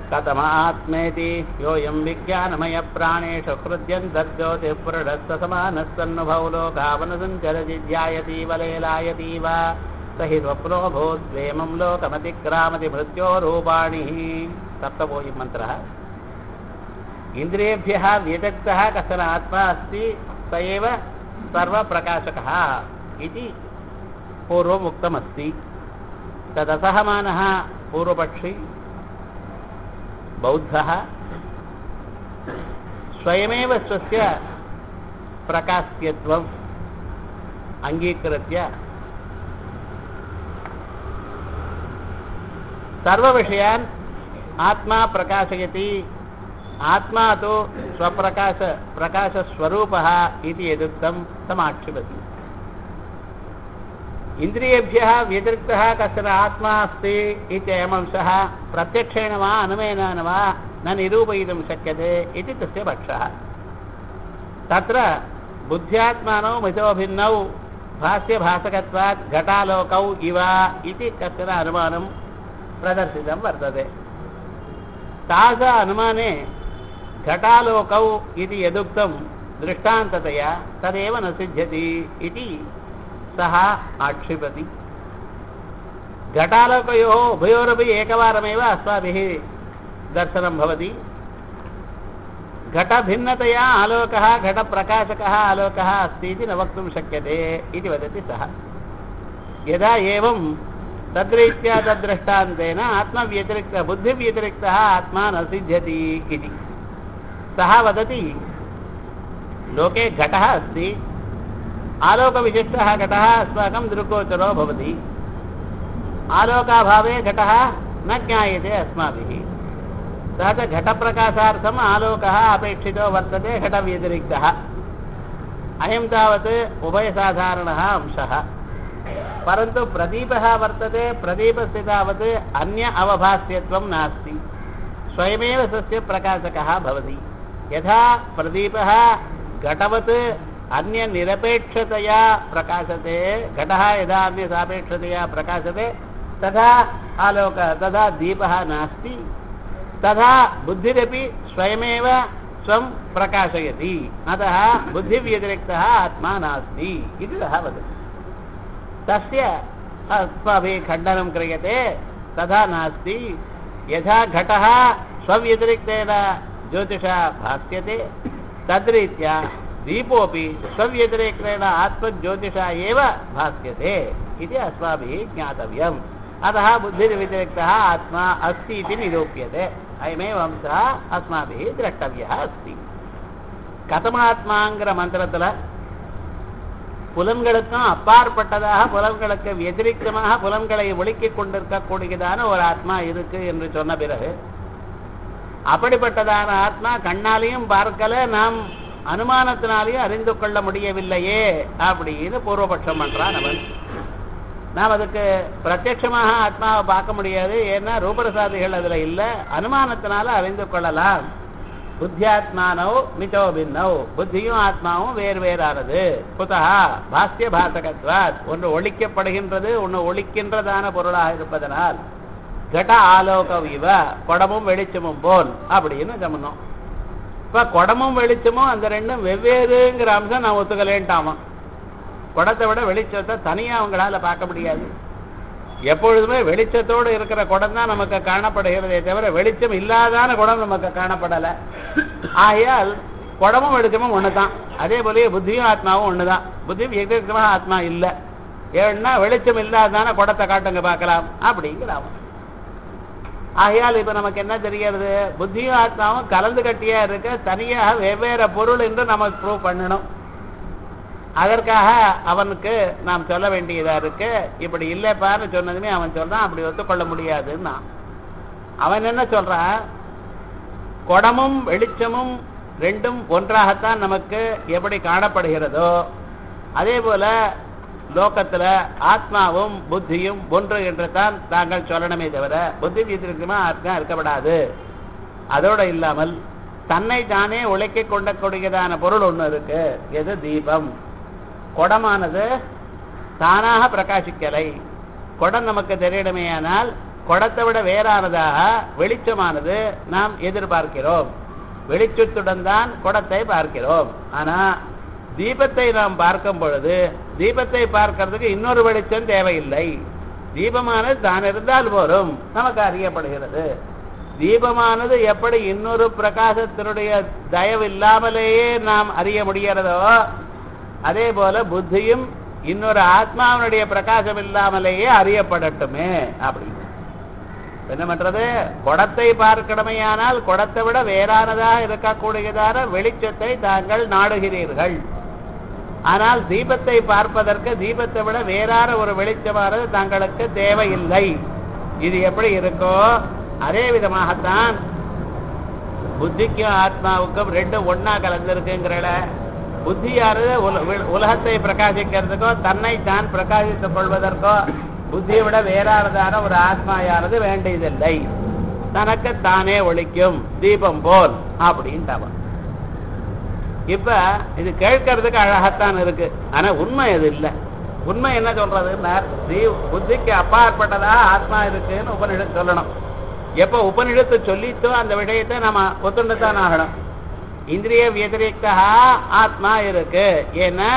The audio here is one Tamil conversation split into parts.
कथमात्मेति योऽयं विज्ञानमय प्राणेषु हृद्यन्तर्ज्योतिःपुरुषस्तसमानस्सन्नुभौ लोकावनसञ्चरजिज्ञायतीव लेलायतीव स हि स्वप्नो भूद्वेमं लोकमतिक्रामति मृत्योरूपाणि सप्तमोऽयं मन्त्रः इन्द्रियेभ्यः व्यतिरिक्तः कश्चन आत्मा अस्ति स एव सर्वप्रकाशकः इति पूर्वम् उक्तमस्ति तदसहमानः पूर्वपक्षी बौद्धः स्वयमेव स्वस्य प्रकाश्यत्वम् अङ्गीकृत्य सर्वविषयान् आत्मा प्रकाशयति आत्मा तु प्रकाशस्वरूपः इति यदुक्तं तमाक्षिपति इन्द्रियेभ्यः व्यतिरिक्तः कश्चन आत्मा अस्ति इत्ययमंशः प्रत्यक्षेण वा अनुमेन वा न निरूपयितुं शक्यते इति तस्य पक्षः तत्र बुद्ध्यात्मानौ मितो भिन्नौ भाष्यभासकत्वात् घटालोकौ इव इति कश्चन अनुमानं प्रदर्शितं वर्तते तास अनुमाने घटालोकौ इति यदुक्तं दृष्टान्ततया तदेव न सिद्ध्यति इति सः आक्षिपति घटालोकयोः उभयोरपि एकवारमेव अस्माभिः दर्शनं भवति घटभिन्नतया आलोकः घटप्रकाशकः आलोकः अस्ति इति न वक्तुं शक्यते इति वदति सः यदा एवं तद्रीत्या तद्दृष्टान्तेन आत्मव्यतिरिक्तः बुद्धिव्यतिरिक्तः आत्मा न सिद्ध्यति इति सः वदति लोके घटः अस्ति आलोकविशिष्टः घटः अस्माकं दृग्गोचरो भवति आलोकाभावे घटः न ज्ञायते अस्माभिः सः च घटप्रकाशार्थम् आलोकः अपेक्षितो वर्तते घटव्यतिरिक्तः अयं तावत् उभयसाधारणः अंशः परन्तु प्रदीपः वर्तते प्रदीपस्य तावत् अन्य अवभास्यत्वं नास्ति स्वयमेव स्वस्य प्रकाशकः भवति यथा प्रदीपः घटवत् अन्यनिरपेक्षतया प्रकाशते घटः यदा अन्यसापेक्षतया प्रकाशते तथा आलोकः तथा दीपः नास्ति तथा बुद्धिरपि स्वयमेव स्वं प्रकाशयति अतः बुद्धिव्यतिरिक्तः आत्मा नास्ति इति सः वदति तस्य अस्माभिः खण्डनं क्रियते तथा नास्ति यथा घटः स्वव्यतिरिक्तेन ज्योतिषा भास्यते तद्रीत्या दीपोऽपि स्वव्यतिरेकेण आत्मज्योतिषा एव भास्यते इति अस्माभिः ज्ञातव्यम् अतः बुद्धिर्व्यतिरिक्तः आत्मा अस्ति इति निरूप्यते अयमेव अंशः अस्माभिः द्रष्टव्यः अस्ति कथमात्माங்கிற மந்திரத்துல புலன்களுக்கும் அப்பாற்பட்டதாக புலன்களுக்கு व्यतिरिक्तமாக புலன்களை ஒளிக்கிக் கொண்டிருக்கக்கூடியதான ஒரு ஆத்மா இருக்கு என்று சொன்ன பிறகு அப்படிப்பட்டதான ஆத்மா கண்ணாலையும் பார்க்கல நாம் அனுமானத்தினாலேயும் அறிந்து கொள்ள முடியவில்லையே அப்படின்னு பூர்வபட்சம் பண்றான் அவன் நாம் அதுக்கு பிரத்யட்சமாக ஆத்மாவை பார்க்க முடியாது ஏன்னா ரூபரசாதிகள் அதுல இல்லை அனுமானத்தினால அறிந்து கொள்ளலாம் புத்தியாத்மானோ மிதோ பின்னோ புத்தியும் ஆத்மாவும் வேறு வேறானது குதா பாஸ்ய பாசகத்வாத் ஒன்று ஒழிக்கப்படுகின்றது ஒன்று ஒழிக்கின்றதான பொருளாக இருப்பதனால் கட ஆலோகம் இவ குடமும் வெளிச்சமும் போல் அப்படின்னு சொன்னோம் இப்ப குடமும் வெளிச்சமும் அந்த ரெண்டும் வெவ்வேறுங்கிற அம்சம் நான் ஒத்துக்கலேன்ட்டாமா குடத்தை விட வெளிச்சத்தை தனியா அவங்களால பார்க்க முடியாது எப்பொழுதுமே வெளிச்சத்தோடு இருக்கிற குடம் தான் நமக்கு காணப்படுகிறதே தவிர வெளிச்சம் இல்லாதான குடம் நமக்கு காணப்படலை ஆகையால் குடமும் வெளிச்சமும் ஒண்ணுதான் அதே போலயே புத்தியும் ஆத்மாவும் ஒண்ணுதான் புத்தி எதிர்க்கமாக ஆத்மா இல்லை ஏன்னா வெளிச்சம் இல்லாதான குடத்தை காட்டுங்க பார்க்கலாம் அப்படிங்கிறான் ஆகையால் இப்ப நமக்கு என்ன தெரிகிறது புத்தியும் ஆத்மாவும் கலந்து கட்டியா இருக்க தனியாக வெவ்வேறு பொருள் என்று நம்ம ப்ரூவ் பண்ணணும் அதற்காக அவனுக்கு நாம் சொல்ல வேண்டியதா இருக்கு இப்படி இல்லைப்பான்னு சொன்னதுமே அவன் சொல்றான் அப்படி ஒத்துக்கொள்ள முடியாதுன்னா அவன் என்ன சொல்றான் குடமும் வெளிச்சமும் ரெண்டும் ஒன்றாகத்தான் நமக்கு எப்படி காணப்படுகிறதோ அதே போல லோகத்துல ஆத்மாவும் புத்தியும் ஒன்று என்று தான் தாங்கள் சொல்லணுமே தவிர புத்தி விதிருக்குமா ஆத்மா இருக்கப்படாது அதோட இல்லாமல் தன்னை தானே உழைக்க கொண்டக்கூடியதான பொருள் ஒன்று இருக்கு எது தீபம் குடமானது தானாக பிரகாசிக்கலை குடம் நமக்கு தெரியணுமேயானால் குடத்தை விட வேறானதாக வெளிச்சமானது நாம் எதிர்பார்க்கிறோம். வெளிச்சத்துடன் தான் குடத்தை பார்க்கிறோம். ஆனா தீபத்தை நாம் பார்க்கும் பொழுது தீபத்தை பார்க்கிறதுக்கு இன்னொரு வெளிச்சம் தேவையில்லை. தீபமானது தான் இருந்தால் போரும் நமக்கு அறியப்படுகிறது. தீபமானது எப்படி இன்னொரு பிரகாசத்தினுடைய தயவு இல்லாமலேயே நாம் அறிய முடிகிறதோ அதே போல புத்தியும் இன்னொரு ஆத்மாவினுடைய பிரகாசம் இல்லாமலேயே அறியப்படட்டுமே. அப்படி என்ன பண்றது? குடத்தை பார்க்கணுமையானால் குடத்தை விட வேறானதாக இருக்கக்கூடியதான வெளிச்சத்தை தாங்கள் நாடுகிறீர்கள். ஆனால் தீபத்தை பார்ப்பதற்கு தீபத்தை விட வேறான ஒரு வெளிச்சமானது தங்களுக்கு தேவையில்லை. இது எப்படி இருக்கோ அதே விதமாகத்தான் புத்திக்கும் ஆத்மாவுக்கும் ரெண்டும் ஒன்னா கலந்திருக்குங்கிற புத்தியானது உலகத்தை பிரகாசிக்கிறதுக்கோ தன்னை தான் பிரகாசித்துக் கொள்வதற்கோ புத்தியை விட வேறானதான ஒரு ஆத்மாயானது வேண்டியதில்லை. தனக்கு தானே ஒழிக்கும் தீபம் போல் அப்படின்ட்டு. இப்ப இது கேட்கறதுக்கு அழகத்தான் இருக்கு. ஆனா உண்மை அது இல்லை. உண்மை என்ன சொல்றதுன்னா புத்திக்கு அப்பாற்பட்டதா ஆத்மா இருக்குன்னு உபனிஷத்து சொல்லணும். எப்ப உபனிஷத்து சொல்லித்தோ அந்த விஷயத்தை நம்ம ஒத்துண்டுத்தான் ஆகணும். இந்திரிய வியதிரிக்தா ஆத்மா இருக்கு. ஏன்னா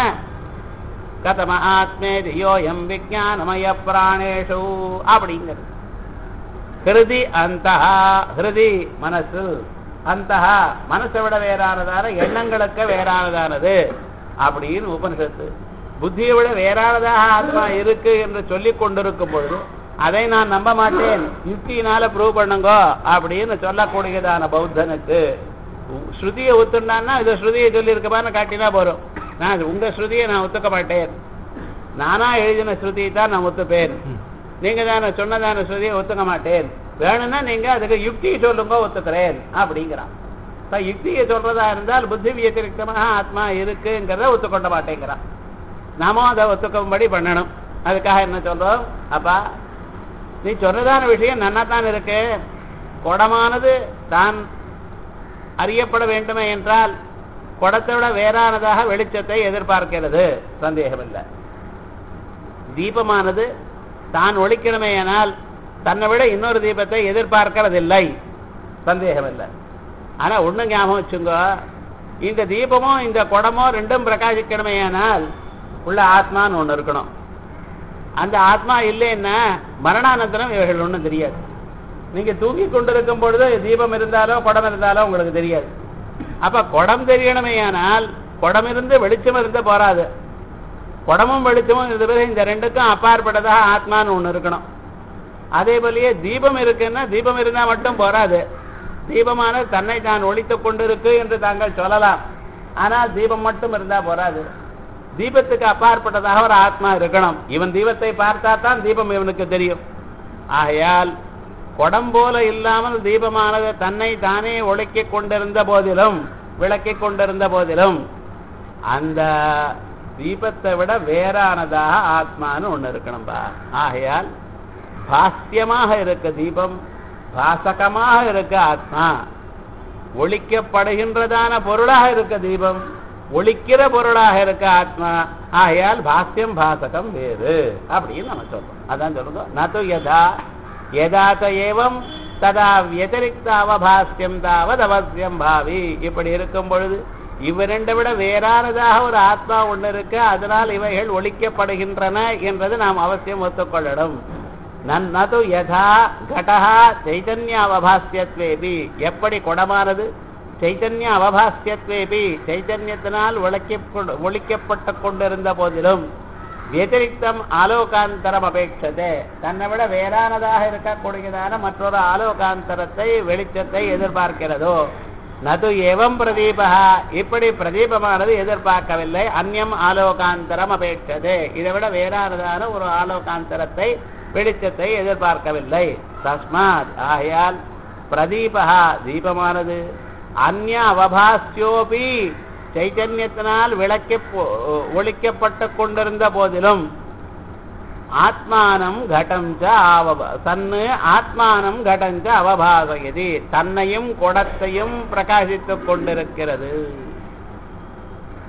கதம ஆத்மேதியோயம் விஜானமய பிராணேஷு அப்படிங்கிறது. ஹிருதி அந்த ஹிருதி மனசு, அந்த மனசை விட வேறானதான எண்ணங்களுக்கு வேறானதானது அப்படின்னு உபனிஷத்து. புத்தியை விட வேறானதாக ஆத்மா இருக்கு என்று சொல்லிக் கொண்டிருக்கும் பொழுது அதை நான் நம்ப மாட்டேன், யுக்தியினால ப்ரூவ் பண்ணுங்க அப்படின்னு சொல்லக்கூடியதான பௌத்தனுக்கு ஸ்ருதியை ஒத்துண்டான்னா இதை ஸ்ருதியை சொல்லி இருக்கப்பான்னு காட்டினா போறோம். நான் உங்க ஸ்ருதியை நான் ஒத்துக்க மாட்டேன், நானா எழுதின ஸ்ருதியை தான் நான் ஒத்துப்பேன், நீங்க தானே சொன்னதான ஸ்ருதியை ஒத்துக்க மாட்டேன், வேணும்னா நீங்க அதுக்கு யுக்தியை சொல்லுங்க ஒத்துக்கிறேன் அப்படிங்கிறான். இப்ப யுக்தியை சொல்றதா இருந்தால் புத்தி வியதிரிக்தமாக ஆத்மா இருக்குங்கிறத ஒத்துக்கொண்ட மாட்டேங்கிறான். நாமும் அதை ஒத்துக்கும்படி பண்ணணும். அதுக்காக என்ன சொல்றோம்? அப்பா நீ சொன்னதான விஷயம் நன்னாத்தான் இருக்கு. குடமானது தான் அறியப்பட வேண்டுமே என்றால் குடத்தை விட வேறானதாக வெளிச்சத்தை எதிர்பார்க்கிறது, சந்தேகம் இல்லை. தீபமானது தான் ஒழிக்கணுமே ஆனால் தன்னை விட இன்னொரு தீபத்தை எதிர்பார்க்கிறதில்லை, சந்தேகம் இல்லை. ஆனா ஒண்ணு ஞாபகம் வச்சுங்க, இந்த தீபமோ இந்த குடமோ ரெண்டும் பிரகாசிக்கணுமே ஆனால் உள்ள ஆத்மான்னு ஒண்ணு இருக்கணும். அந்த ஆத்மா இல்லைன்னா மரணானந்தரம் இவர்கள் ஒண்ணும் தெரியாது. நீங்க தூங்கி கொண்டிருக்கும் பொழுது தீபம் இருந்தாலோ குடம் இருந்தாலோ உங்களுக்கு தெரியாது. அப்ப குடம் தெரியணுமே ஆனால் குடம் இருந்து வெளிச்சம் இருந்து போராது. குடமும் வெளிச்சமும் இருந்த பிறகு இந்த ரெண்டுக்கும் அப்பாற்பட்டதாக ஆத்மான்னு ஒண்ணு இருக்கணும். அதே போலயே தீபம் இருக்குன்னா தீபம் இருந்தா மட்டும் போராது. தீபமான தன்னை தான் ஒழித்துக் கொண்டிருக்கு என்று தாங்கள் சொல்லலாம். ஆனால் தீபம் மட்டும் இருந்தா போராது. தீபத்துக்கு அப்பாற்பட்டதாக ஒரு ஆத்மா இருக்கணும். இவன் தீபத்தை பார்த்தா தான் தீபம் இவனுக்கு தெரியும். ஆகையால் குடம் போல இல்லாமல் தீபமானது தன்னை தானே ஒழிக்கிக் கொண்டிருந்த போதிலும் விளக்கிக் கொண்டிருந்த போதிலும் அந்த தீபத்தை விட வேறானதாக ஆத்மான்னு ஒண்ணு இருக்கணும்பா. ஆகையால் பாஸ்யமாக இருக்க தீபம், பாசகமாக இருக்க ஆத்மா, ஒழிக்கப்படுகின்றதான பொருளாக இருக்க தீபம், ஒழிக்கிற பொருளாக இருக்க ஆத்மா. ஆகையால் பாஸ்யம் பாசகம் வேறு அப்படின்னு நம்ம சொல்றோம். அதான் சொல்றோம், நது யதா யதாத ஏவம் ததா வியதிரிக்த அவபாஸ்யம் தாவது அவசியம் பாவி. இப்படி இருக்கும் பொழுது இவரெண்டை விட வேறானதாக ஒரு ஆத்மா ஒன்று இருக்கு, அதனால் இவைகள் ஒழிக்கப்படுகின்றன என்பது நாம் அவசியம் ஒத்துக்கொள்ளணும். நது யதா கடஹா சைதன்ய அவபாஸ்யத்வேபி, எப்படி குடமானது சைத்தன்ய அவபாஸ்யத்வேபி சைத்தன்யத்தினால் ஒழிக்கப்பட்டு கொண்டிருந்த போதிலும் வியதிரிக்தம் ஆலோகாந்தரம் அபேட்சதே, தன்னை விட வேறானதாக இருக்கக்கூடியதான மற்றொரு ஆலோகாந்தரத்தை வெளிச்சத்தை எதிர்பார்க்கிறதோ, நது ஏவம் பிரதீபா, இப்படி பிரதீபமானது எதிர்பார்க்கவில்லை. அந்நியம் ஆலோகாந்தரம் அபேட்சதே, இதை விட வேறானதான ஒரு ஆலோகாந்தரத்தை வெளிச்சத்தை எதிர்பார்க்கவில்லை. தஸ்மாத் ஆயால் பிரதீபா தீபமானது அந்நிய அவபாஸ்யோபி சைத்தன்யத்தினால் ஒழிக்கப்பட்டு கொண்டிருந்த போதிலும் ஆத்மானம் கடஞ்ச தன்னு ஆத்மானம் கடஞ்ச அவபாசயதி, தன்னையும் குடத்தையும் பிரகாசித்துக் கொண்டிருக்கிறது.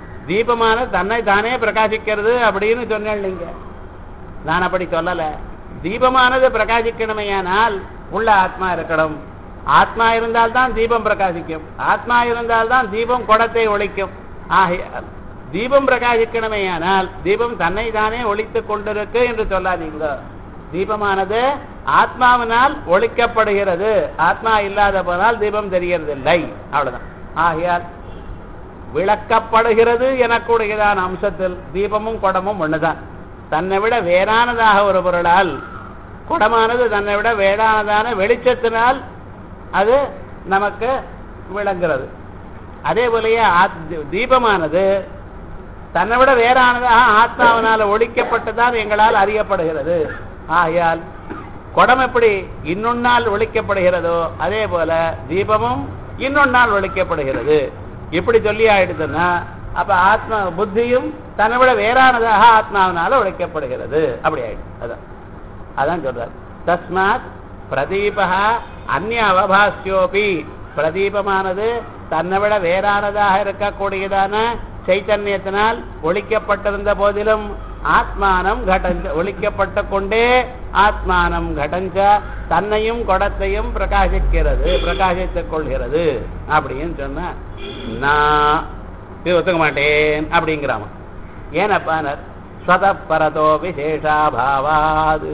தீபமான தன்னை தானே பிரகாசிக்கிறது அப்படின்னு சொன்னேன். நீங்க நான் அப்படி சொல்லல. தீபமானது பிரகாசிக்கணுமையானால் உள்ள ஆத்மா இருக்கணும். ஆத்மா இருந்தால்தான் தீபம் பிரகாசிக்கும். ஆத்மா இருந்தால்தான் தீபம் குடத்தை ஒழிக்கும். ஆகையால் தீபம் பிரகாசிக்கணுமையானால் தீபம் தன்னை தானே ஒழித்துக் கொண்டிருக்கு என்று சொல்லாதீங்க. தீபமானது ஆத்மாவினால் ஒழிக்கப்படுகிறது. ஆத்மா இல்லாத போனால் தீபம் தெரியறதில்லை. அவ்வளவுதான். ஆகையால் விளக்கப்படுகிறது எனக்கூடியதான அம்சத்தில் தீபமும் குடமும் ஒண்ணுதான். தன்னை விட வேறானதாக ஒரு பொருளால் குடமானது தன்னை விட வேறானதான வெளிச்சத்தினால் அது நமக்கு விளங்குகிறது. அதே போலயே தீபமானது தன்னை விட வேறானதாக ஆத்மாவினால் ஒழிக்கப்பட்டுதான் எங்களால் அறியப்படுகிறது. ஆகையால் குடம் எப்படி இன்னொன்னால் ஒழிக்கப்படுகிறதோ அதே போல தீபமும் இன்னொன்னால் ஒழிக்கப்படுகிறது. இப்படி சொல்லி ஆயிடுதுன்னா அப்ப ஆத்மா புத்தியும் தன்னை விட வேறானதாக ஆத்மாவினால ஒழிக்கப்படுகிறது. அப்படி ஆயிடுது. அதான் சொல்றார். தஸ்மாத் பிரதீபா அந்நிய அவபாஸ்யோபி, பிரதீபமானது தன்னை விட வேறானதாக இருக்கக்கூடியதான சைத்தன்யத்தினால் ஒழிக்கப்பட்டிருந்த போதிலும் ஆத்மானம் கடஞ்ச, ஒழிக்கப்பட்டு கொண்டே ஆத்மானம் கடஞ்ச தன்னையும் குடத்தையும் பிரகாசித்துக் கொள்கிறது அப்படின்னு சொன்ன நான் இது ஒத்துக்க மாட்டேன் அப்படிங்கிறாம. ஏனப்பானர் ஸ்வதப்பரதோ விசேஷாபாவாது,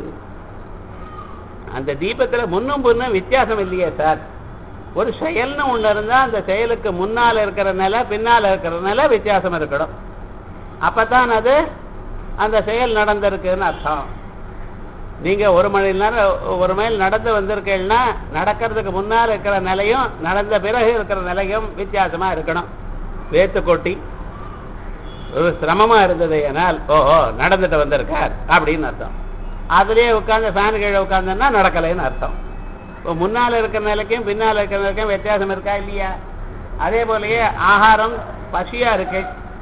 அந்த தீபத்துல முன்னும் பின்னும் வித்தியாசம் இல்லையே சார். ஒரு செயல்னு ஒண்ணு இருந்தா அந்த செயலுக்கு முன்னால இருக்கிற நிலை பின்னால இருக்கிற நிலை வித்தியாசம் இருக்கணும். அப்பதான் அது அந்த செயல் நடந்திருக்குன்னு அர்த்தம். நீங்க ஒரு மைல் நடந்து வந்திருக்கீங்கன்னா நடக்கிறதுக்கு முன்னால் இருக்கிற நிலையும் நடந்த பிறகு இருக்கிற நிலையும் வித்தியாசமா இருக்கணும். வேத்து கொட்டி ஒரு சிரமமா இருந்தது ஏனால் ஓஹோ நடந்துட்டு வந்திருக்கார் அப்படின்னு அர்த்தம். அதுலயே உட்கார்ந்து ஃபேன் கீழே உட்கார்ந்தா நடக்கலைன்னு அர்த்தம். முன்னால இருக்கிற நிலைக்கும் பின்னால இருக்கிற நிலைக்கும் வித்தியாசம் இருக்கா இல்லையா? அதே போலயே ஆகாரம் பசியா இருக்கு,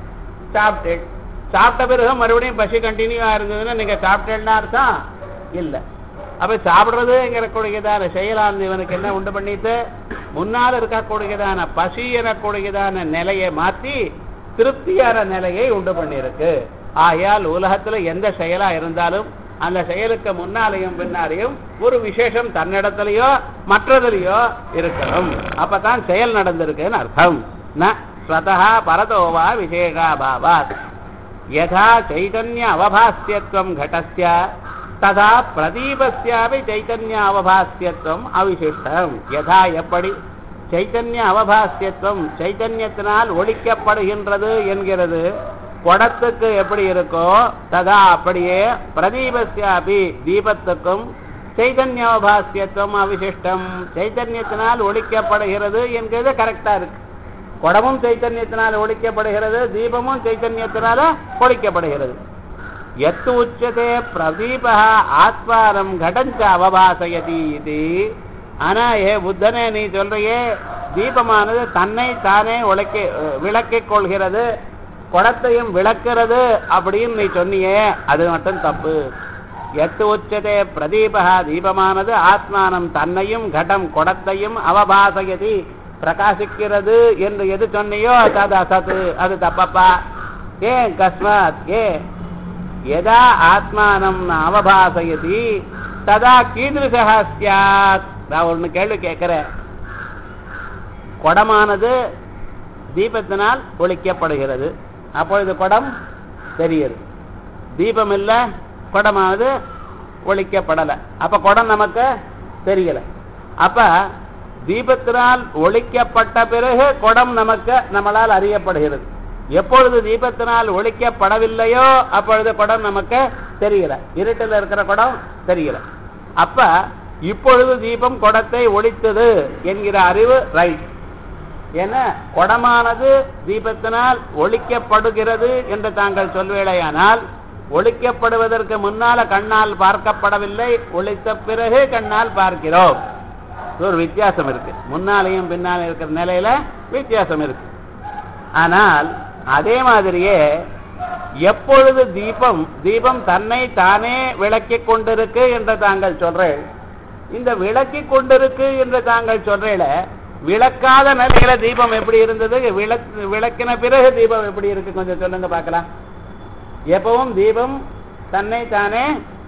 சாப்பிட்ட பிறகு மறுபடியும் பசி கண்டினியூவா இருந்ததுன்னா நீங்க சாப்பிட்டேன்னா அர்த்தம் இல்ல. அப்ப சாப்பிடுறதுங்கிறக்கூடியதான செயலானது இவனுக்கு என்ன உண்டு பண்ணிட்டு முன்னால் இருக்கக்கூடியதான பசி எனக்கூடியதான நிலையை மாற்றி திருப்தியான நிலையை உண்டு பண்ணிருக்கு. ஆகையால் உலகத்துல எந்த செயலா இருந்தாலும் அந்த செயலுக்கு முன்னாலேயும் பின்னாலேயும் ஒரு விசேஷம் தன்னிடத்திலேயோ மற்றதிலேயோ இருக்கணும். அப்பதான் செயல் நடந்திருக்குன்னு அர்த்தம். ந ஸ்வதஹ பரதோவா விசேஷாபாவாத் யதா சைதன்ய அவபாஸ்யத்வம் கடஸ்ய ததா பிரதீபஸ்யாபி சைதன்ய அவபாஸ்யத்வம் அவிசிஷ்டம். யதா எப்படி சைதன்ய அவபாஸ்யத்வம் சைதன்யத்தினால் ஒழிக்கப்படுகின்றது என்கிறது குடத்துக்கு எப்படி இருக்கோ ததா அப்படியே பிரதீபஸ்யாபி தீபத்துக்கும் சைதன்ய அவபாஸ்யத்வம் அவிசிஷ்டம் சைதன்யத்தினால் ஒழிக்கப்படுகிறது என்கிறது கரெக்டா இருக்கு. குடமும் சைத்தன்யத்தினால் ஒழிக்கப்படுகிறது, தீபமும் சைத்தன்யத்தினால ஒழிக்கப்படுகிறது. எத்து உச்சதே பிரதீபா ஆத்மானம் கடஞ்ச அவபாசயதி இது. ஆனா புத்தனே நீ சொல்றையே தீபமானது தன்னை தானே விளக்கிக் கொள்கிறது, குடத்தையும் விளக்கிறது அப்படின்னு நீ சொன்னியே, அது மட்டும் தப்பு. எத்து உச்சதே பிரதீபா தீபமானது ஆத்மானம் தன்னையும் கடம் குடத்தையும் அவபாசயதி பிரகாசிக்கிறது என்று எது சொன்னியோ தது அசத்து, அது தப்பப்பா. ஏன் கஸ்மாத் யதா ஆத்மானம் அவபாசயதி ததா கீதృశः ஸ்யாத். நான் ஒன்னு கேள்வி கேட்கிறேன். குடமானது தீபத்தினால் ஒழிக்கப்படுகிறது, அப்பொழுது குடம் தெரியுது. தீபம் இல்ல, குடமானது ஒழிக்கப்படலை, அப்ப குடம் நமக்கு தெரியல. அப்ப தீபத்தினால் ஒழிக்கப்பட்ட பிறகு குடம் நம்மளால் அறியப்படுகிறது. எப்பொழுது தீபத்தினால் ஒழிக்கப்படவில்லையோ அப்பொழுது குடம் நமக்கு தெரியல, இருட்டில் இருக்கிற குடம் தெரியல. அப்ப இப்பொழுது தீபம் குடத்தை ஒழித்தது என்கிற அறிவு ரைட். ஏன்னா குடமானது தீபத்தினால் ஒழிக்கப்படுகிறது என்று தாங்கள் சொல்வேளையானால் ஒழிக்கப்படுவதற்கு முன்னால கண்ணால் பார்க்கப்படவில்லை, ஒழித்த பிறகு கண்ணால் பார்க்கிறோம். ஒரு வித்தியாசம் இருக்கு, முன்னாலையும் பின்னாலும் இருக்கிற நிலையில வித்தியாசம் இருக்கு. ஆனால் அதே மாதிரியே எப்பொழுது தீபம் தன்னை தானே விளக்கிக் கொண்டிருக்கு என்று தாங்கள் சொல்றேன், இந்த விளக்கிக் கொண்டிருக்கு என்று தாங்கள் சொல்றேல விளக்காத நிலையில தீபம் எப்படி இருந்தது, விளக்கின பிறகு தீபம் எப்படி இருக்கு கொஞ்சம் சொல்லுங்க பார்க்கலாம். எப்பவும் தீபம் தன்னை தானே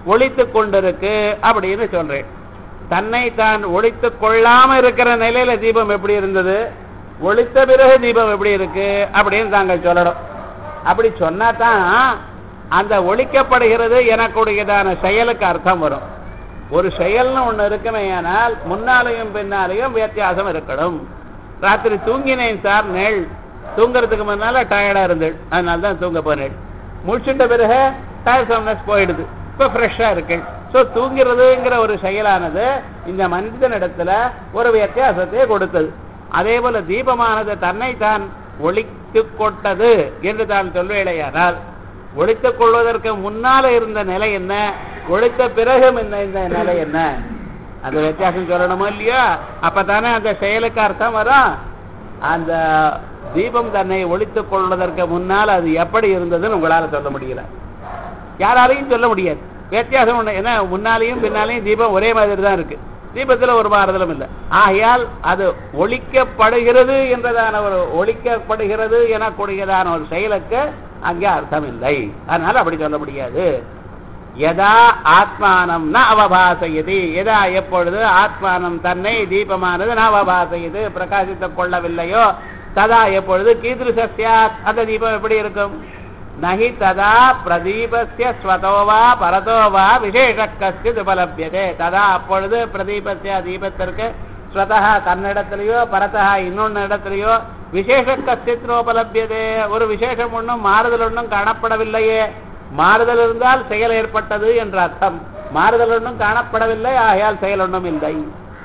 ஒளித்து கொண்டிருக்கு அப்படின்னு சொல்றேன். தன்னை தான் ஒளித்து கொள்ளாம இருக்கிற நிலையில தீபம் எப்படி இருந்தது, ஒளித்த பிறகு தீபம் எப்படி இருக்கு அப்படின்னு தாங்கள் சொல்லணும். அப்படி சொன்னாதான் அந்த ஒழிக்கப்படுகிறது எனக்குடையதான செயலுக்கு அர்த்தம் வரும். ஒரு செயல்னு ஒண்ணு இருக்குமே, ஆனால் முன்னாலையும் பின்னாலையும் வித்தியாசம் இருக்கணும். ராத்திரி தூங்கினேன் சார், நெல் தூங்குறதுக்கு முன்னால டயர்டா இருந்தது, அதனால தான் தூங்க போனேன். முடிச்சுட்ட பிறகு டயர்ட்னஸ் போயிடுது, இப்ப ஃப்ரெஷ்ஷா இருக்கு. ஸோ தூங்கிறதுங்கிற ஒரு செயலானது இந்த மனிதனிடத்துல ஒரு வித்தியாசத்தை கொடுத்தது. அதே போல தீபமானது தன்னை தான் ஒழித்து கொண்டது என்று தான் சொல்வேடையானால், ஒழித்துக் கொள்வதற்கு முன்னால இருந்த நிலை என்ன, ஒழித்த பிறகு இந்த நிலை என்ன, அந்த வித்தியாசம் சொல்லணுமோ இல்லையா? அப்பதானே அந்த செயலுக்கு அர்த்தம் வரும். அந்த தீபம் தன்னை ஒழித்துக் கொள்வதற்கு முன்னால் அது எப்படி இருந்ததுன்னு உங்களால சொல்ல முடியல, யாராலையும் சொல்ல முடியாது. வித்தியாசம் ஒண்ணு, ஏன்னா முன்னாலையும் பின்னாலையும் தீபம் ஒரே மாதிரி தான் இருக்கு, தீபத்துல ஒரு மாறுதலும் இல்லை. ஆகையால் அது ஒழிக்கப்படுகிறது என்றதான ஒரு ஒழிக்கப்படுகிறது எனக்கூடியதான ஒரு செயலுக்கு அங்கே அர்த்தம் இல்லை, அதனால அப்படி சொல்ல முடியாது. எதா ஆத்மானம் ந அவபாசயதி, எதா எப்பொழுது ஆத்மானம் தன்னை தீபமானது ந அவபாசயது பிரகாசித்துக் கொள்ளவில்லையோ, ததா எப்பொழுது கீதృశஸ்யாத் அந்த தீபம் எப்படி இருக்கும், நஹி ததா பிரதீபஸ்ய ஸ்வதோவா பரதோவா விசேஷ கஸ்சித் உபலப்யதே, ததா அப்பொழுது பிரதீபஸ்ய தீபத்திற்கு ஸ்வதா தன்னிடத்திலேயோ பரதா இன்னொன்னு இடத்திலேயோ விசேஷ கஸ்சித் உபலப்யதே ஒரு விசேஷம் ஒன்றும் மாறுதல் ஒன்றும் காணப்படவில்லையே. மாறுதல் இருந்தால் செயல் ஏற்பட்டது என்ற அர்த்தம், மாறுதல் ஒன்றும் காணப்படவில்லை, ஆகையால் செயல் ஒன்றும் இல்லை.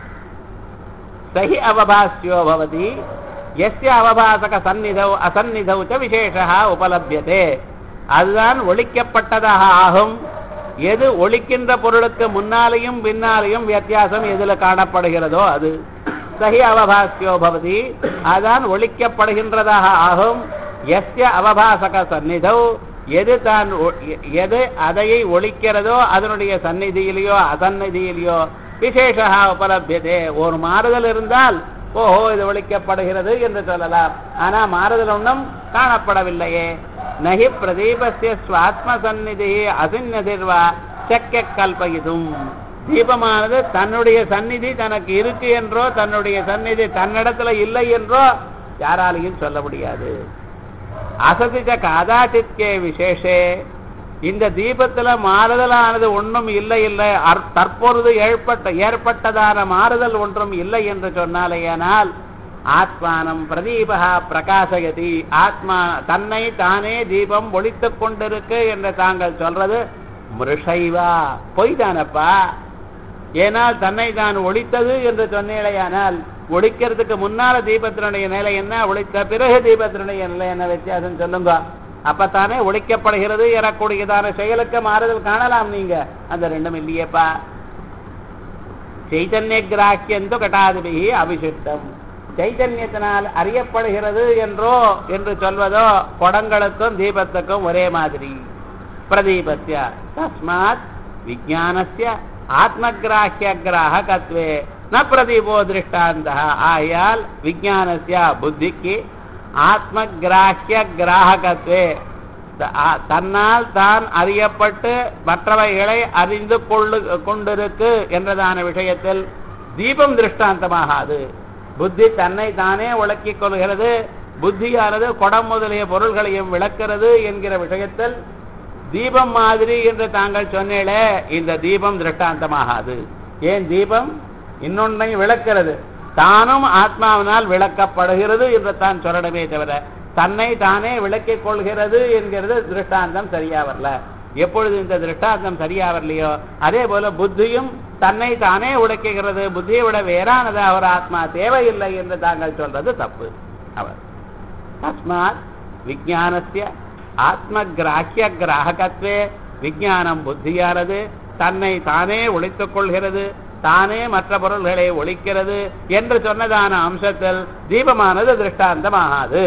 சஹி அவபாஸ்யோ பவதி எஸ்ய அவபாசக சந்நிதௌ அசந்நிதௌ ச விசேஷா உபலப்யதே, அதுதான் ஒழிக்கப்பட்டதாக ஆகும். எது ஒழிக்கின்ற பொருளுக்கு முன்னாலையும் பின்னாலையும் வித்தியாசம் எதுல காணப்படுகிறதோ அது சஹி அவபாஸ்யோ பவதி, அதுதான் ஒழிக்கப்படுகின்றதாக ஆகும். எஸ்ய அவபாசக சந்நிதௌ எது அதையை ஒழிக்கிறதோ அதனுடைய சந்நிதியிலேயோ அசந்நிதியிலேயோ விசேஷா உபலப்யதே, ஒரு மாறுதல் இருந்தால் ஓஹோ இது ஒழிக்கப்படுகிறது என்று சொல்லலாம், ஆனா மாறுதல் ஒன்றும் காணப்படவில்லையே. நஹி பிரதீபஸ்ய ஸ்வாத்ம சந்நிதி அசின்னதிர்வா சக்கிய கல்பயிதும், தீபமானது தன்னுடைய சந்நிதி தனக்கு இருக்கு என்றோ தன்னுடைய சந்நிதி தன்னிடத்துல இல்லை என்றோ யாராலையும் சொல்ல முடியாது. அசதிச்ச காதாச்சித்கே விசேஷே, இந்த தீபத்துல மாறுதலானது ஒன்றும் இல்லை இல்லை, தற்பொழுது ஏற்பட்டதான மாறுதல் ஒன்றும் இல்லை என்று சொன்னாலேயானால் ஆத்மானம் பிரதீபா பிரகாசயதி, ஆத்மா தன்னை தானே தீபம் ஒழித்துக் கொண்டிருக்கு என்று தாங்கள் சொல்றது மிருஷைவா பொய்தானப்பா. ஏனால் தன்னை தான் ஒழித்தது என்று சொன்னேலையானால் ஒழிக்கிறதுக்கு முன்னால தீபத்தினுடைய நிலை என்ன, ஒழித்த பிறகு தீபத்தினுடைய நிலை என்ன, வித்தியாசம் சொல்லுங்க. அப்பத்தானே ஒழிக்கப்படுகிறது எனக்கூடியதான செயலுக்கு மாறுதல் காணலாம். நீங்க அந்த ரெண்டும் இல்லையேப்பா. சைத்தன்ய கிராக்கியந்தோ கட்டாதிபிகி அபிஷிஷ்டம், சைத்தன்யத்தினால் அறியப்படுகிறது என்று சொல்வதோ குடங்களுக்கும் தீபத்துக்கும் ஒரே மாதிரி. பிரதீபஸ்ய தஸ்மாத் விஜானஸ்ய ஆத்மகிராஹ்ய கிராஹகத்வே ந பிரதீபோ திருஷ்டாந்தः, ஆயால் விஜானஸ்ய புத்திக்கு ஆத்மகிராஹ்ய கிராஹகத்வே தன்னால் தான் அறியப்பட்டு மற்றவைகளை அறிந்து கொண்டிருக்கு என்றதான விஷயத்தில் தீபம் திருஷ்டாந்தமாகாது. புத்தி தன்னை தானே விளக்கிக் கொள்கிறது, புத்தியானது குடம் முதலிய பொருள்களையும் விளக்கிறது என்கிற விஷயத்தில் தீபம் மாதிரி என்று தாங்கள் சொன்னீங்களே, இந்த தீபம் திருஷ்டாந்தமாகாது. ஏன், தீபம் இன்னொன்னையும் விளக்கிறது, தானும் ஆத்மாவினால் விளக்கப்படுகிறது என்று தான் சொல்லணுமே தவிர தன்னை தானே விளக்கிக் கொள்கிறது என்கிறது திருஷ்டாந்தம் சரியா வரல. எப்பொழுது இந்த திருஷ்டாந்தம் சரியா வரலையோ அதே போல புத்தியும் தன்னை தானே விளக்குகிறது, புத்தியை விட வேறானது அவர் ஆத்மா தேவையில்லை என்று தாங்கள் சொல்றது தப்பு. அவர் தஸ்மாத் விஜானஸ்ய ஆத்மகிராஹ்ய கிராஹகத்வே, விஞ்ஞானம் புத்தியானது தன்னை தானே ஒழித்துக் கொள்கிறது, தானே மற்ற பொருள்களை ஒழிக்கிறது என்று சொன்னதான அம்சத்தில் தீபமானது திருஷ்டாந்தமாகாது.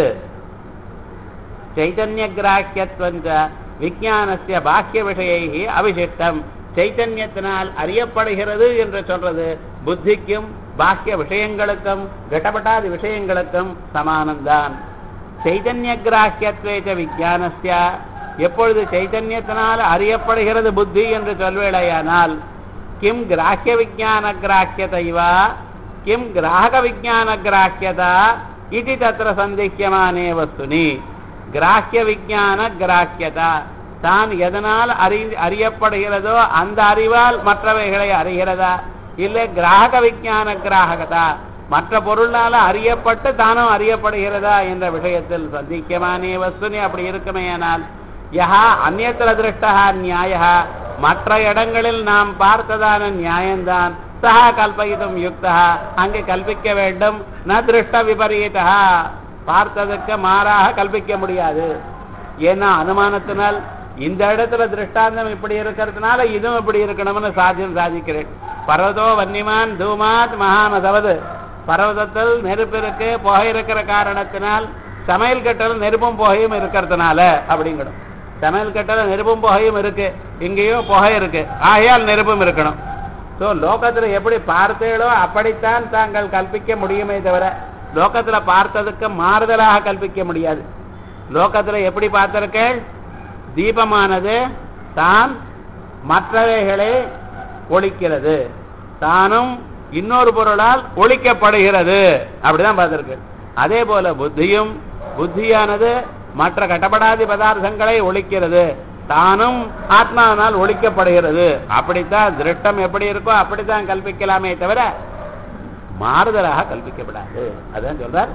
சைத்தன்ய கிராஹ்யத்வஞ்ச விஞ்ஞானஸ்ய பாக்கிய விஷயைஹி அவிசிஷ்டம், சைத்தன்யத்தினால் அறியப்படுகிறது என்று சொல்றது புத்திக்கும் பாக்கிய விஷயங்களுக்கும் கடபட்டாதி விஷயங்களுக்கும் சமானம்தான். சைதன்ய கிராஹ்யத்வேச்ச விஞ்ஞானஸ்ய எப்பொழுது சைத்தன்யத்தினால் அறியப்படுகிறது புத்தி என்று சொல்வேளையானால் கிம் கிராஹ்ய விஜான கிராஹ்யதைவா கிம் கிராஹக விஜான கிராஹ்யதா இது தத்திர சந்திக்கியமானே வஸ்துனி. கிராஹ்ய விஜான கிராஹ்யதா தான் எதனால் அறியப்படுகிறதோ அந்த அறிவால் மற்றவைகளை அறிகிறதா, இல்லை கிராஹக விஜான கிராஹகதா மற்ற பொருளால அறியப்பட்டு தானும் அறியப்படுகிறதா என்ற விஷயத்தில் சந்திக்கமானே வஸ்துனி. அப்படி இருக்குமேயானால் யஹா அந்நியத்திர திருஷ்டா நியாயா மற்ற இடங்களில் நாம் பார்த்ததான நியாயம்தான் சஹா கல்பயிதும் யுக்தா அங்கே கல்பிக்க வேண்டும். ந திருஷ்ட விபரீதா பார்த்ததுக்கு மாறாக கல்பிக்க முடியாது. ஏன்னா அனுமானத்தினால் இந்த இடத்துல திருஷ்டாந்தம் இப்படி இருக்கிறதுனால இதுவும் இப்படி இருக்கணும்னு சாதிக்கிறேன். பர்வதோ வன்னிமான் தூமாத் மகாமதவது பர்வதத்தில் நெருப்பு இருக்கு புகை இருக்கிற காரணத்தினால் சமையல் கட்டல நெருப்பும் புகையும் இருக்கிறதுனால அப்படிங்கணும். சமையல் கட்டல நெருப்பும் புகையும் இருக்கு, இங்கேயோ புகை இருக்கு, ஆகையால் நெருப்பும் இருக்கணும். ஸோ லோகத்துல எப்படி பார்த்தீங்களோ அப்படித்தான் தாங்கள் கல்பிக்க முடியுமே தவிர லோகத்துல பார்த்ததுக்கு மாறுதலாக கல்பிக்க முடியாது. லோகத்துல எப்படி பார்த்திருக்கேள், தீபமானது தான் மற்றவைகளை ஒழிக்கிறது, தானும் இன்னொரு பொருளால் ஒழிக்கப்படுகிறது, அப்படிதான் பார்த்திருக்கு. அதே போல புத்தியானது மற்ற கட்டப்படாதி பதார்த்தங்களை ஒழிக்கிறது, தானும் ஆத்மாவினால் ஒழிக்கப்படுகிறது. அப்படித்தான் திருஷ்டம் எப்படி இருக்கோ அப்படித்தான் கல்பிக்கலாமே தவிர மாறுதலாக கல்பிக்கப்படாது. அதான் சொல்றார்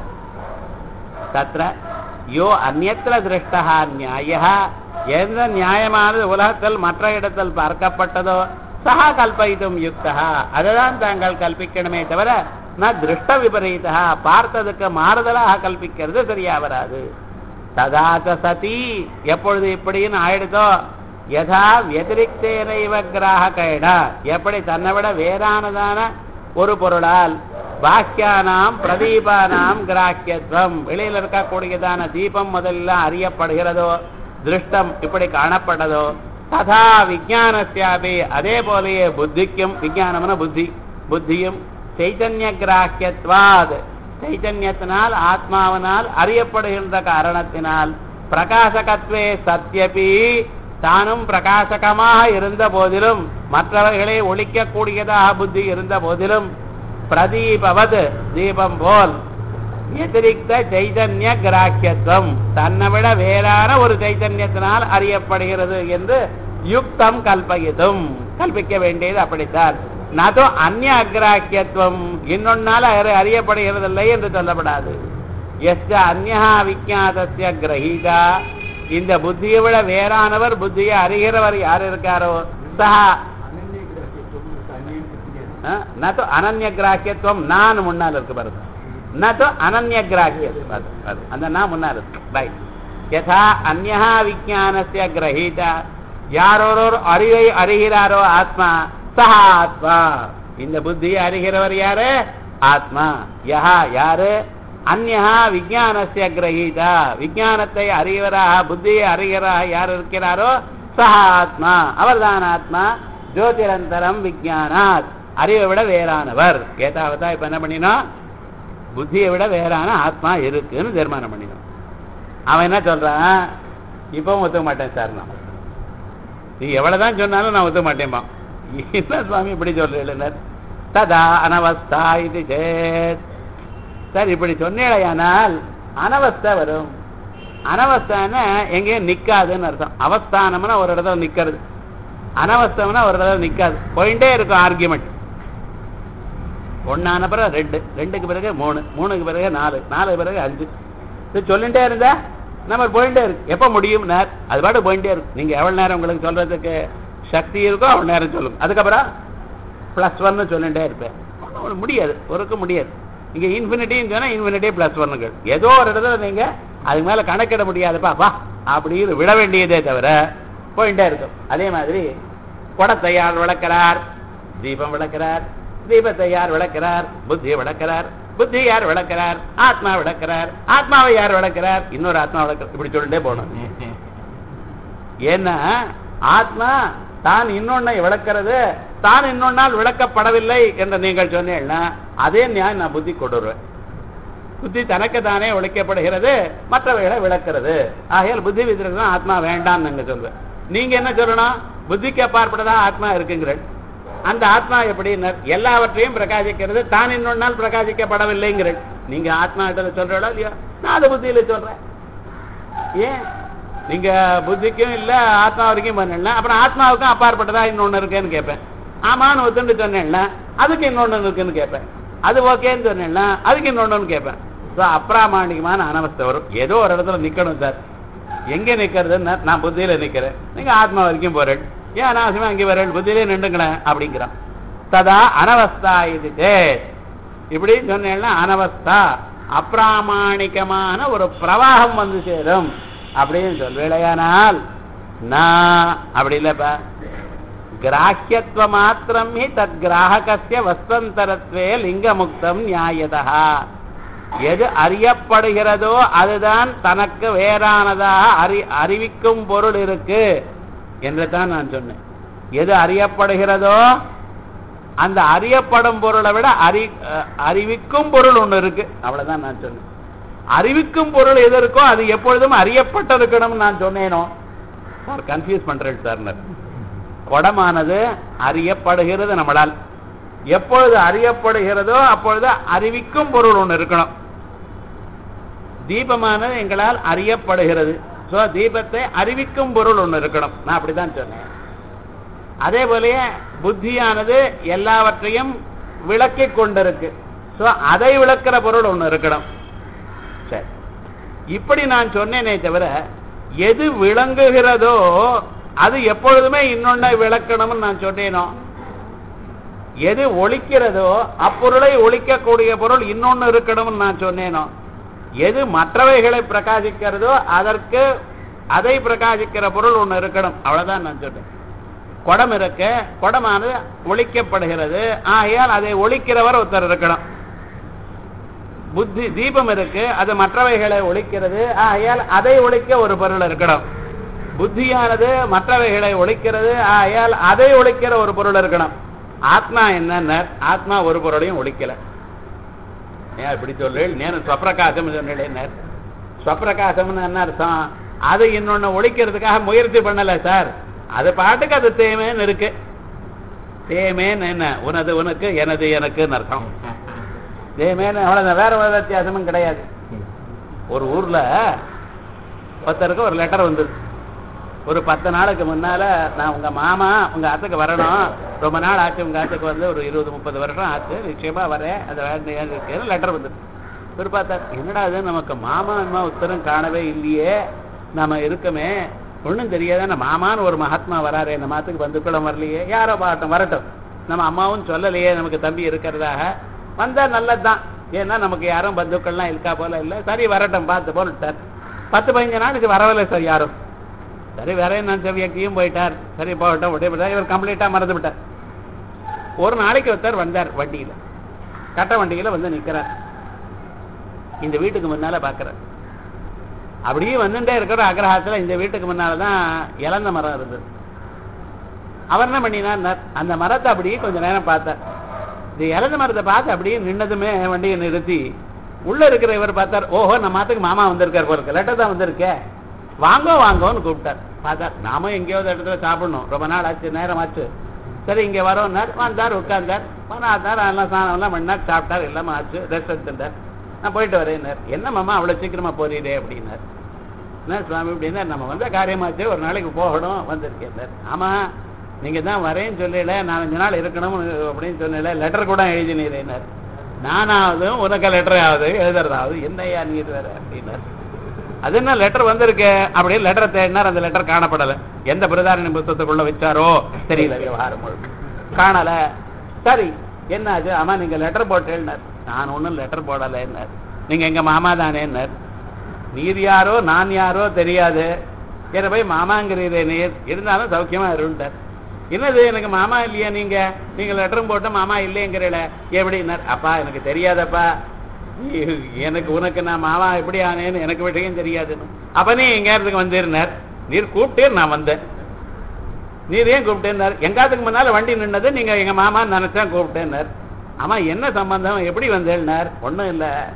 தத்ர யோ அந்நியத்திர திருஷ்டா நியாயா எந்த நியாயமானது உலகத்தில் மற்ற இடத்தில் பார்க்கப்பட்டதோ சஹா கல்பயிதும் யுக்தா அதுதான் தாங்கள் கல்பிக்கணுமே தவிர ந திருஷ்ட விபரீதா பார்த்ததுக்கு மாறுதலாக கல்பிக்கிறது சரியா வராது. ததாச்ச சதி எப்பொழுது இப்படின்னு ஆயிடுதோ யதா வதிரிக்தேன இவ கிராஹகேன எப்படி தன்னை விட வேறானதான ஒரு பொருளால் பாக்கியானாம் பிரதீபானாம் கிராஹ்யத்வம் வெளியில் இருக்கக்கூடியதான தீபம் முதல்லாம் அறியப்படுகிறதோ திருஷ்டம் இப்படி காணப்பட்டதோ ததா விஜானஸ்யாபி அதே போலயே புத்திக்கும் விஜானம்னா புத்தியும் சைதன்ய கிராஹ்யத்வாத் சைதன்யத்தினால் ஆத்மாவினால் அறியப்படுகின்ற காரணத்தினால் பிரகாசகத்வே சத்யபி தானும் பிரகாசகமாக இருந்த போதிலும் மற்றவர்களை ஒழிக்கக்கூடியதாக புத்தி இருந்த போதிலும் பிரதீபவது தீபம் போல் வதிரிக்த சைதன்ய கிராஹ்யத்துவம் தன்னை விட வேறான ஒரு சைதன்யத்தினால் அறியப்படுகிறது என்று யுக்தம் கல்பயிதும் கல்பிக்க வேண்டியது அப்படித்தான். நது அந்நிய அக்ராஹ்யத்துவம் இன்னொன்னால அறியப்படுகிறதில்லை என்று சொல்லப்படாது. எஸ்ட அந்நியா விஜாதஸ்ய கிரஹீதா இந்த புத்தியை விட வேறானவர் புத்தியை அறிகிறவர் யார் இருக்காரோ சஹா நது அனன்ய கிராஹ்யத்துவம் நான் முன்னால் இருக்கு பாருங்க நது அனன்ய கிராஹ்யத்துவம் அந்த நான் முன்னால் இருக்கு ரைட். யதா அந்நியா விஜானஸ்ய கிரஹீதா யாரோர் அறிவை அறிகிறாரோ ஆத்மா சஹா ஆத்மா இந்த புத்தியை அறிகிறவர் யாரு ஆத்மா. யஹா யாரு அந்நியா விஜானஸ்ய கிரஹீதா விஜானத்தை அறிவராக புத்தியை அறிகிறாக யார் இருக்கிறாரோ சஹா ஆத்மா அவர்தான் ஆத்மா. ஜோதிரந்தரம் விஜானாத் அறிவை விட வேறானவர். ஏதாவதா இப்ப என்ன பண்ணினோம் புத்தியை விட வேறான ஆத்மா இருக்குன்னு தீர்மானம் பண்ணினோம். அவன் என்ன சொல்றான் இப்பவும் ஒத்துக்க மாட்டேன் சார் நான் நீ எவ்வளவுதான் சொன்னாலும் நான் ஒத்துக்க மாட்டேன்பா. என்ன சுவாமி இப்படி சொல்றேன் ததா அனவஸ்தா இது சேத் சார் இப்படி சொன்னேடையானால் அனவஸ்தை வரும். அனவஸ்தான எங்கேயும் நிக்காதுன்னு அர்த்தம். அவஸ்தானம்னா ஒரு இடத்துல நிக்கிறது, அனவஸ்தம்னா ஒரு இடத்துல நிக்காது, போயிட்டே இருக்கும் ஆர்கியூமெண்ட். ஒன்னான பிறகு ரெண்டு, ரெண்டுக்கு பிறகு மூணு, மூணுக்கு பிறகு நாலு, நாலுக்கு பிறகு அஞ்சு சொல்லிட்டே இருந்தா நம்ம போயிட்டே இருக்கு. எப்ப முடியும் அது பாட்டு போயிட்டே இருக்கு. நீங்க எவ்வளவு நேரம் உங்களுக்கு சொல்றதுக்கு சக்தி இருக்கோ அவ்வளவு நேரம் சொல்லுங்க. அதுக்கப்புறம் +1 சொல்லிட்டே இருப்பேன். முடியாது, ஒருக்கு முடியாது. நீங்க இன்ஃபினிட்டின்னு சொன்னா இன்ஃபினிட்டி +1கள் ஏதோ ஒரு இடத்துல நீங்க அதுக்கு மேல கணக்கிட முடியாதுப்பா வா அப்படின்னு விட வேண்டியதே தவிர போயிட்டே இருக்கும். அதே மாதிரி குடத்தை யார் விளக்கிறார், தீபம் விளக்கிறார், தீபத்தை யார் விளக்கிறார், புத்தியை விளக்கிறார், புத்தி யார் விளக்கிறார், ஆத்மா விளக்கிறார், ஆத்மாவை யார் விளக்கிறார், இன்னொரு ஆத்மா விளக்கிறார். இப்படி சொல்லிட்டே போகணும். ஏன்னா ஆத்மா தான் இன்னொன்னை விளக்கிறது, தான் இன்னொன்னால் விளக்கப்படவில்லை என்று நீங்கள் சொன்னீங்கன்னா அதே நியாயம் நான் புத்தி கொண்டு வருவேன். புத்தி தனக்குத்தானே ஒழிக்கப்படுகிறது, மற்றவைகளை விளக்கிறது. ஆகையால் புத்தி விதிதான் ஆத்மா வேண்டாம் நீங்க சொல்ற. நீங்க என்ன சொல்லணும்? புத்திக்கு அப்பாற்பட்டதா ஆத்மா இருக்குங்கிறேன். அந்த ஆத்மா எப்படி எல்லாவற்றையும் பிரகாசிக்கிறது, தான் இன்னொரு நாள் பிரகாசிக்கப்படவில்லைங்கிறேன். நீங்க ஆத்மா கிட்ட சொல்றா இல்லையா? நான் அதை புத்தியில சொல்றேன். ஏன் நீங்க புத்திக்கும் இல்ல ஆத்மா வரைக்கும் பண்ணல, அப்புறம் ஆத்மாவுக்கும் அப்பாற்பட்டதா இன்னொன்னு இருக்குன்னு கேட்பேன். ஆமான்னு ஒத்துண்டு சொன்னேன்னா அதுக்கு இன்னொன்னு இருக்குன்னு கேட்பேன். அது ஓகேன்னு சொன்னேன்னா அதுக்கு இன்னொன்னு கேட்பேன். அப்பிராமாணிகமான அனவஸ்தை வரும். ஏதோ ஒரு இடத்துல நிக்கணும் சார். எங்க நிக்கிறதுன்னு நான் புத்தியில நிக்கிறேன், நீங்க ஆத்மா வரைக்கும் போறேன், ஏன் அனாவசியமா அங்கே வரேன், புத்தியிலே நின்றுங்களேன் அப்படிங்கிறான். ததா அனவஸ்தா இது இப்படி சொன்னேன்னா அனவஸ்தா அப்பிராமாணிகமான ஒரு பிரவாகம் வந்து சேரும் அப்படின்னு சொல்வேளையானால் நான் அப்படி இல்லப்பா. கிராஹ்யத்துவ மாத்திரம் ஹி தத் கிராஹகஸ்ய வஸ்வந்தரத்வே லிங்கமுக்தம் நியாயதா. எது அறியப்படுகிறதோ அதுதான் தனக்கு வேறானதாக அறிவிக்கும் பொருள் இருக்கு என்று தான் நான் சொன்னேன். எது அறியப்படுகிறதோ அந்த அறியப்படும் பொருளை விட அறிவிக்கும் பொருள் ஒண்ணு இருக்கு, அவ்வளவுதான் நான் சொன்னேன். அறிவிக்கும் பொருள் எது இருக்கோ அது எப்பொழுதும் அறியப்பட்டிருக்கணும் நான் சொன்னேனோ சார். கன்ஃபியூஸ் பண்றேன் சார். குடமானது அறியப்படுகிறது நம்மளால். எப்பொழுது அறியப்படுகிறதோ அப்பொழுது அறிவிக்கும் பொருள் ஒண்ணு இருக்கணும். தீபமானது எங்களால் அறியப்படுகிறது, சோ தீபத்தை அறிவிக்கும் பொருள் ஒண்ணு இருக்கணும். நான் அப்படிதான் சொன்னேன். அதே போலயே புத்தியானது எல்லாவற்றையும் விளக்கி கொண்டிருக்கு, சோ அதை விளக்குற பொருள் ஒண்ணு இருக்கணும். சரி, இப்படி நான் சொன்னேனே தவிர எது விளங்குகிறதோ அது எப்பொழுதுமே இன்னொன்னை விளக்கணும்னு நான் சொன்னேனோ. எது ஒழிக்கிறதோ அப்பொருளை ஒழிக்கக்கூடிய பொருள் இன்னொன்னு இருக்கணும்னு நான் சொன்னேனோ. எது மற்றவைகளை பிரகாசிக்கிறதோ அதற்கு அதை பிரகாசிக்கிற பொருள் ஒண்ணு இருக்கணும், அவ்வளவுதான் நான் சொன்னேன். குடம் இருக்க, குடமானது ஒழிக்கப்படுகிறது, ஆகையால் அதை ஒழிக்கிறவர் ஒருத்தர் இருக்கணும். புத்தி தீபம் இருக்கு, அது மற்றவைகளை ஒழிக்கிறது, ஆகையால் அதை ஒழிக்க ஒரு பொருள் இருக்கணும். புத்தியானது மற்றவைகளை ஒழிக்கிறது, ஆகையால் அதை ஒழிக்கிற ஒரு பொருள் இருக்கணும். ஆத்மா என்ன? ஆத்மா ஒரு பொருளையும் ஒழிக்கல. ஏன் இப்படி சொல்றேன்? நேரம் ஸ்வப்பிரகாசம் சொன்னேன். ஸ்வப்பிரகாசம்னு என்ன அர்த்தம்? அது இன்னொன்னு ஒழிக்கிறதுக்காக முயற்சி பண்ணல சார். அது பாட்டுக்கு அது தேமேன்னு இருக்கு. தேமேன்னு என்ன? உனது உனக்கு, எனது எனக்குன்னு அர்த்தம். தேமேன்னு அவ்வளவுதான், வேற ஒரு வித்தியாசமும் கிடையாது. ஒரு ஊர்ல ஒருத்தருக்கு ஒரு லெட்டர் வந்தது. ஒரு 10 நாளுக்கு முன்னால, நான் உங்க மாமா உங்க ஆத்துக்கு வரணும், ரொம்ப நாள் ஆச்சு உங்க ஆத்துக்கு வந்து, ஒரு 20-30 வருஷம் ஆச்சு, நிச்சயமா வரேன், அந்த வேண்டிய லெட்டர் வந்தது. ஒரு பார்த்தா என்னடா அது, நமக்கு மாமா அம்மா உத்தரம் காணவே இல்லையே, நாம இருக்கமே, ஒன்றும் தெரியாத நம்ம மாமான்னு ஒரு மகாத்மா வராரு, நம்ம ஆத்துக்கு பந்துக்களும் வரலையே, யாரோ பாட்டும் வரட்டும், நம்ம அம்மாவும் சொல்லலையே நமக்கு தம்பி இருக்கிறதாக, வந்தா நல்லதுதான், ஏன்னா நமக்கு யாரும் பந்துக்கள்லாம் இருக்கா போல இல்லை, சரி வரட்டும் பார்த்து போட்டார். 10-15 நாளுக்கு வரவில்லை சார் யாரும். சரி வேற நான் செவ்வியக்கையும் போயிட்டார், சரி போகட்டும் விட்டு இவர் கம்ப்ளீட்டா மறந்து விட்டார். ஒரு நாளைக்கு ஒருத்தர் வந்தார், வண்டியில கட்ட வண்டியில வந்து நிக்கிறார். இந்த வீட்டுக்கு முன்னால பாக்குறார். அப்படியே வந்துட்டே இருக்கிற அக்ரஹாரத்துல இந்த வீட்டுக்கு முன்னாலதான் இளந்த மரம் இருந்தது. அவர் என்ன பண்ணினார், அந்த மரத்தை அப்படியே கொஞ்ச நேரம் பார்த்தார். இந்த இளந்த மரத்தை பார்த்து அப்படியே நின்னதுமே வண்டியை நிறுத்தி உள்ள இருக்கிற இவர் பார்த்தார். ஓஹோ, நம்ம மாத்துக்கு மாமா வந்திருக்கார் போல, லெட்டர் தான் வந்திருக்கே, வாங்கோ வாங்கோன்னு கூப்பிட்டார். பார்த்தார், நாமும் எங்கேயாவது இடத்துல சாப்பிடணும், ரொம்ப நாள் ஆச்சு, நேரம் ஆச்சு, சரி இங்க வரோம்னார். வந்தார், உட்கார்ந்தார், பண்ணார், எல்லாம் சாணம் எல்லாம் பண்ணார், சாப்பிட்டார், எல்லாமே ஆச்சு, ரெஸ்ட் எடுத்துட்டார். நான் போயிட்டு வரேன்னார். என்ன மாமா அவ்வளவு சீக்கிரமா போறீரே அப்படின்னார். என்ன சுவாமி அப்படின்னா, நம்ம வந்த காரியமாச்சு, ஒரு நாளைக்கு போகணும் வந்திருக்கேன். ஆமா நீங்க தான் வரேன்னு சொல்லல, 4-5 நாள் இருக்கணும் அப்படின்னு சொன்னல, லெட்டர் கூட எழுதினீரேன்னார். நானாவது உனக்கு லெட்டர் ஆகுது எழுதுறதாவது, என்னையா நீர் வேற அப்படின்னார். அது என்ன லெட்டர் வந்திருக்கு அப்படின்னு லெட்டரை தேடினார். அந்த லெட்டர் காணப்படல. எந்த பிரதாரணி புத்தகத்துக்குள்ள வச்சாரோ தெரியல, விவகாரம் முழுக்க காணல. சரி என்னாச்சு? ஆமா நீங்க லெட்டர் போட்டேன்னார். நான் ஒன்னும் லெட்டர் போடலைன்னார். நீங்க எங்க மாமா தானேன்னார். நீர் யாரோ நான் யாரோ தெரியாது, என்ன போய் மாமாங்கிறீரே நீர், இருந்தாலும் சௌக்கியமா இருந்தார். என்னது எனக்கு மாமா இல்லையா, நீங்க லெட்டரும் போட்ட மாமா இல்லைங்கிறீல எப்படின்னார். அப்பா எனக்கு தெரியாதப்பா, எனக்கு உனக்கு நான் மாமா எப்படி ஆனேன்னு எனக்கு விஷயம் தெரியாதுன்னு. அப்ப நீ எங்க இடத்துக்கு வந்திருந்தார், நீர் கூப்பிட்டே நான் வந்தேன். நீர் ஏன் கூப்பிட்டேன்னார். எங்காத்துக்கு முன்னால வண்டி நின்னது, நீங்க எங்க மாமான்னு நினைச்சா கூப்பிட்டேன்னார். ஆமா என்ன சம்பந்தம், எப்படி வந்தேன்னார். ஒண்ணும் இல்ல,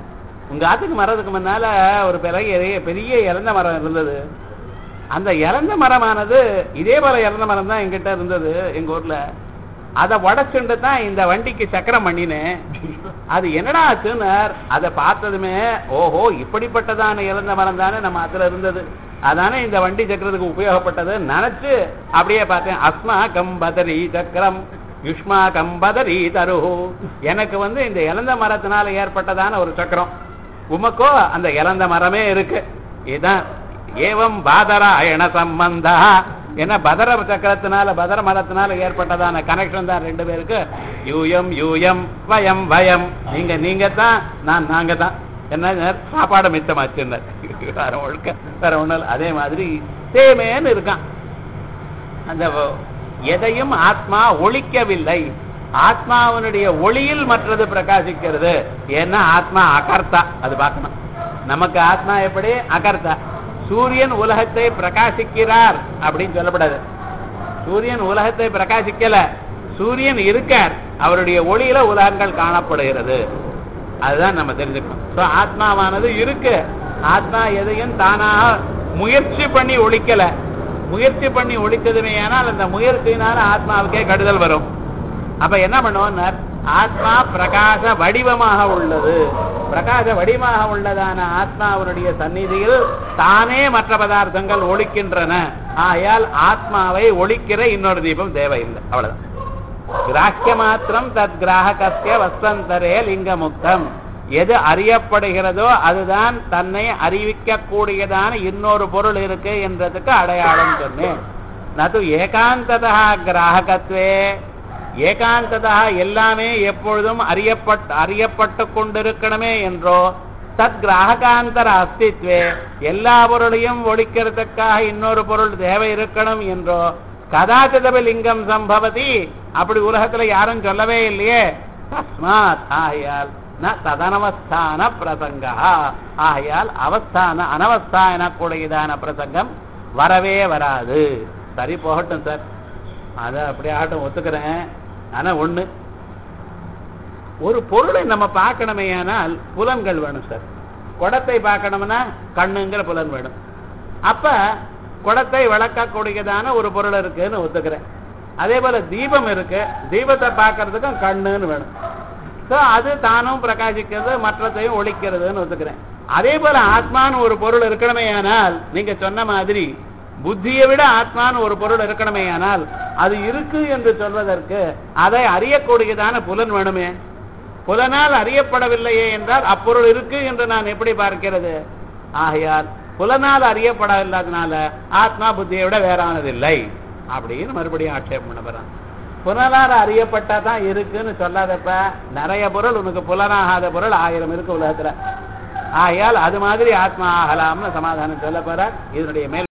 உங்க ஆத்துக்கு மரத்துக்கு முன்னால ஒரு பெரிய இறந்த மரம் இருந்தது. அந்த இறந்த மரமானது இதே போல இறந்த மரம் தான் எங்கிட்ட இருந்தது எங்க ஊர்ல. அதை உடைச்சுட்டு தான் இந்த வண்டிக்கு சக்கரம் பண்ணினேன். அது என்னடா ஆச்சுன்னு அதை பார்த்ததுமே ஓஹோ இப்படிப்பட்டதான இறந்த மரம் தானே நம்ம அதுல இருந்தது, அதானே இந்த வண்டி சக்கரத்துக்கு உபயோகப்பட்டது நினைச்சு அப்படியே பார்த்தேன். அஸ்மா கம்பதரி சக்கரம் யுஷ்மா கம்பதரி தருஹு. எனக்கு இந்த இறந்த மரத்தினால ஏற்பட்டதான ஒரு சக்கரம், உமக்கோ அந்த இறந்த மரமே இருக்கு. இதுதான் ஏவம் பாதராயண சம்பந்தா. ஏன்னா பதர சக்கரத்தினால பதர மரத்தினால ஏற்பட்டதான கனெக்ஷன் தான் ரெண்டு பேருக்கு. யூயம் யூயம் வயம் வயம். நீங்க தான் நாங்க தான். என்ன சாப்பாடு மிச்சமாச்சு வேற ஒண்ணு. அதே மாதிரி சேமேன்னு இருக்கான். அந்த எதையும் ஆத்மா ஒழிக்கவில்லை. ஆத்மாவனுடைய ஒளியில் மற்றது பிரகாசிக்கிறது. ஏன்னா ஆத்மா அகர்த்தா, அது பார்க்கணும். நமக்கு ஆத்மா எப்படி அகர்த்தா. சூரியன் உலகத்தை பிரகாசிக்கிறார் அப்படின்னு சொல்லப்படாது. சூரியன் உலகத்தை பிரகாசிக்கல, சூரியன் இருக்கார், அவருடைய ஒளியில உலகங்கள் காணப்படுகிறது. அதுதான் நம்ம தெரிஞ்சுக்கணும். ஆத்மாவானது இருக்கு. ஆத்மா எதையும் தானாக முயற்சி பண்ணி ஒழிக்கல. முயற்சி பண்ணி ஒழித்ததுமே ஆனால் அந்த முயற்சியினால ஆத்மாவுக்கே கெடுதல் வரும். அப்ப என்ன பண்ணுவோம், ஆத்மா பிரகாச வடிவமாக உள்ளது. பிரகாச வடிவமாக உள்ளதான ஆத்மாவுடைய சந்நிதியில் தானே மற்ற பதார்த்தங்கள் ஒழிக்கின்றன. ஆயால் ஆத்மாவை ஒழிக்கிற இன்னொரு தீபம் தேவையில்லை. அவ்வளவுதான். கிராஹ்ய மாத்திரம் தத் கிராஹகஸ்ய வஸ்தந்தரே லிங்க முக்தம். எது அறியப்படுகிறதோ அதுதான் தன்னை அறிவிக்க கூடியதான இன்னொரு பொருள் இருக்கு என்றதுக்கு அடையாளம் சொன்னேன். நது ஏகாந்ததா கிராஹகத்வே. ஏகாந்ததா எல்லாமே எப்பொழுதும் அறியப்பட்டு கொண்டிருக்கணுமே என்றோ, தத் கிராஹகாந்தர அஸ்தித்வே எல்லா பொருளையும் ஒழிக்கிறதுக்காக இன்னொரு பொருள் தேவை இருக்கணும் என்றோ, கதாச்சிதப லிங்கம் சம்பவதி அப்படி உலகத்துல யாரும் சொல்லவே இல்லையே. தஸ்மாத் ஆகையால் ந ததனவஸ்தான பிரசங்கா. ஆகையால் அவஸ்தான அனவஸ்தா எனக்கூடியதான பிரசங்கம் வரவே வராது. சரி போகட்டும் சார், அத அப்படியே ஆட்டம் ஒத்துக்கிறேன். ஆனா ஒண்ணு, ஒரு பொருளை நம்ம பார்க்கணுமே ஆனால் புலன்கள் வேணும் சார். குடத்தை பார்க்கணும்னா கண்ணுங்கிற புலன் வேணும். அப்ப குடத்தை விளக்கக்கூடியதான ஒரு பொருள் இருக்குன்னு ஒத்துக்கிறேன். அதே போல தீபம் இருக்கு, தீபத்தை பார்க்கறதுக்கும் கண்ணுன்னு வேணும். அது தானும் பிரகாசிக்கிறது, மற்றத்தையும் ஒழிக்கிறதுன்னு ஒத்துக்கிறேன். அதே போல ஆத்மான்னு ஒரு பொருள் இருக்கணுமே ஆனால் நீங்க சொன்ன மாதிரி புத்தியை விட ஆத்மான்னு ஒரு பொருள் இருக்கணுமே ஆனால் அது இருக்கு என்று சொல்வதற்கு அதை அறியக்கூடியதான புலன் வேணுமே. புலனால் அறியப்படவில்லையே என்றால் அப்பொருள் இருக்கு என்று நான் எப்படி பார்க்கிறது? ஆகையால் புலனால் அறியப்படவில்லாதனால ஆத்மா புத்தியை விட வேறானதில்லை அப்படின்னு மறுபடியும் ஆட்சேபம் பண்ண போறான். புலனால அறியப்பட்டாதான் இருக்குன்னு சொல்லாதப்ப நிறைய பொருள் உனக்கு புலனாகாத பொருள் 1000 இருக்கு உலகத்துல. ஆகையால் அது மாதிரி ஆத்மா ஆகலாம்னு சமாதானம் சொல்ல போற. இதனுடைய மேல்